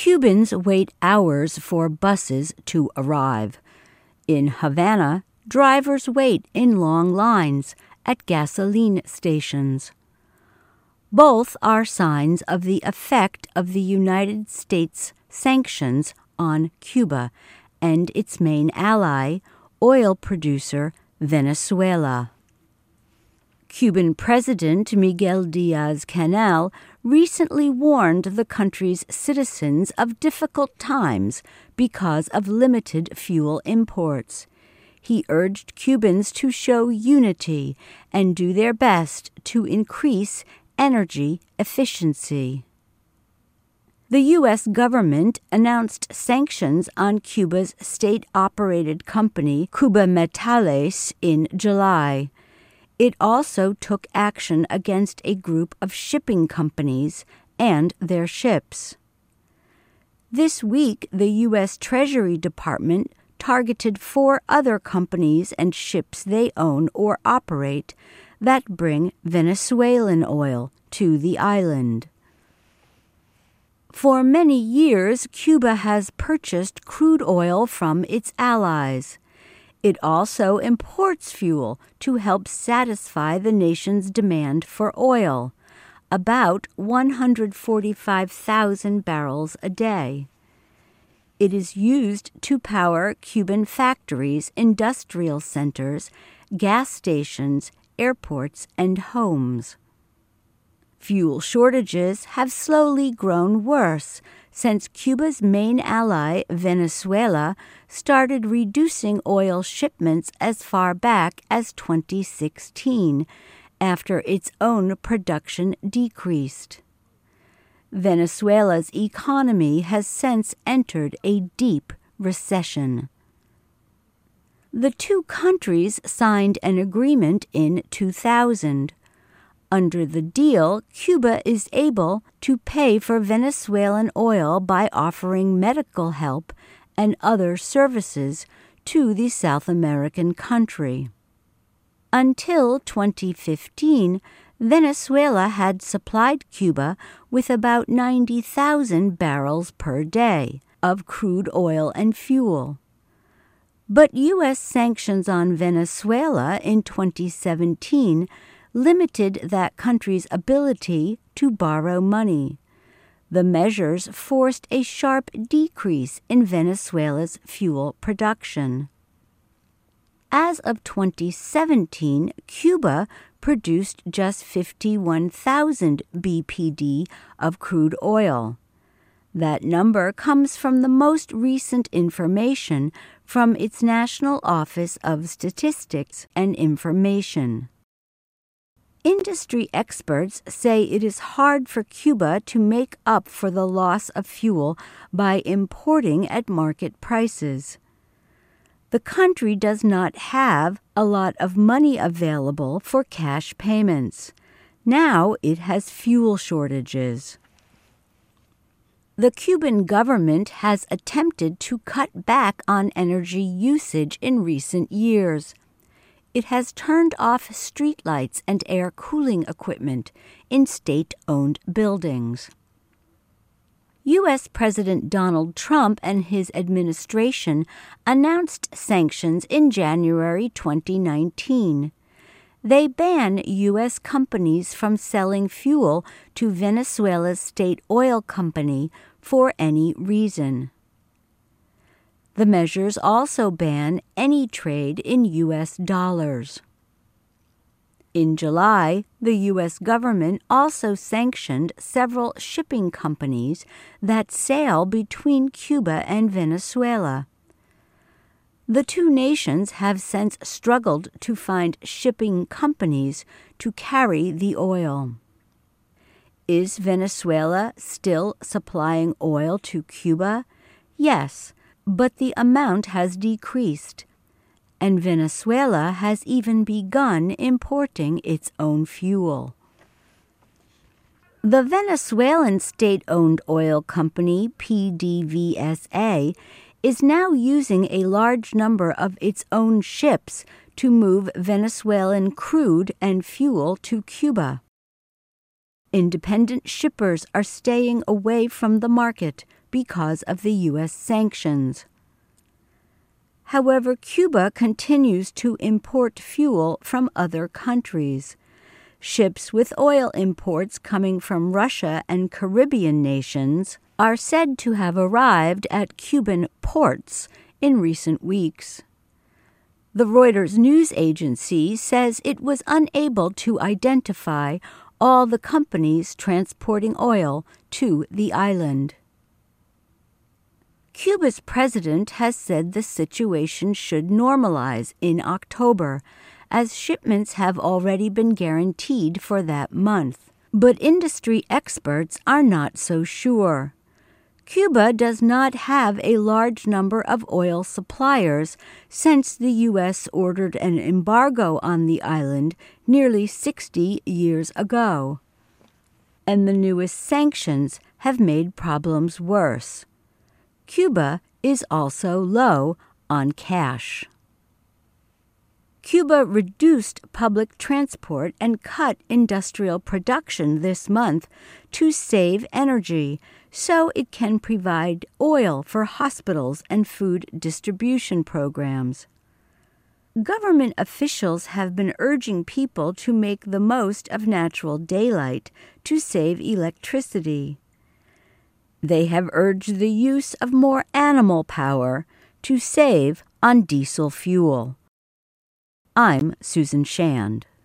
Cubans wait hours for buses to arrive. In Havana, drivers wait in long lines at gasoline stations. Both are signs of the effect of the United States sanctions on Cuba and its main ally, oil producer Venezuela. Cuban President Miguel Diaz-Canel recently warned the country's citizens of difficult times because of limited fuel imports. He urged Cubans to show unity and do their best to increase energy efficiency. The U.S. government announced sanctions on Cuba's state-operated company Cuba Metales in July. It also took action against a group of shipping companies and their ships. This week, the U.S. Treasury Department targeted 4 other companies and ships they own or operate that bring Venezuelan oil to the island. For many years, Cuba has purchased crude oil from its allies. It also imports fuel to help satisfy the nation's demand for oil, about 145,000 barrels a day. It is used to power Cuban factories, industrial centers, gas stations, airports, and homes. Fuel shortages have slowly grown worse since Cuba's main ally, Venezuela, started reducing oil shipments as far back as 2016, after its own production decreased. Venezuela's economy has since entered a deep recession. The two countries signed an agreement in 2000. Under the deal, Cuba is able to pay for Venezuelan oil by offering medical help and other services to the South American country. Until 2015, Venezuela had supplied Cuba with about 90,000 barrels per day of crude oil and fuel. But U.S. sanctions on Venezuela in 2017 limited that country's ability to borrow money. The measures forced a sharp decrease in Venezuela's fuel production. As of 2017, Cuba produced just 51,000 BPD of crude oil. That number comes from the most recent information from its National Office of Statistics and Information. Industry experts say it is hard for Cuba to make up for the loss of fuel by importing at market prices. The country does not have a lot of money available for cash payments. Now it has fuel shortages. The Cuban government has attempted to cut back on energy usage in recent years. It has turned off streetlights and air cooling equipment in state-owned buildings. U.S. President Donald Trump and his administration announced sanctions in January 2019. They ban U.S. companies from selling fuel to Venezuela's state oil company for any reason. The measures also ban any trade in U.S. dollars. In July, the U.S. government also sanctioned several shipping companies that sail between Cuba and Venezuela. The two nations have since struggled to find shipping companies to carry the oil. Is Venezuela still supplying oil to Cuba? Yes, but the amount has decreased, and Venezuela has even begun importing its own fuel. The Venezuelan state-owned oil company, PDVSA, is now using a large number of its own ships to move Venezuelan crude and fuel to Cuba. Independent shippers are staying away from the market because of the U.S. sanctions. However, Cuba continues to import fuel from other countries. Ships with oil imports coming from Russia and Caribbean nations are said to have arrived at Cuban ports in recent weeks. The Reuters news agency says it was unable to identify all the companies transporting oil to the island. Cuba's president has said the situation should normalize in October, as shipments have already been guaranteed for that month. But industry experts are not so sure. Cuba does not have a large number of oil suppliers since the U.S. ordered an embargo on the island nearly 60 years ago. And the newest sanctions have made problems worse. Cuba is also low on cash. Cuba reduced public transport and cut industrial production this month to save energy, so it can provide oil for hospitals and food distribution programs. Government officials have been urging people to make the most of natural daylight to save electricity. They have urged the use of more animal power to save on diesel fuel. I'm Susan Shand.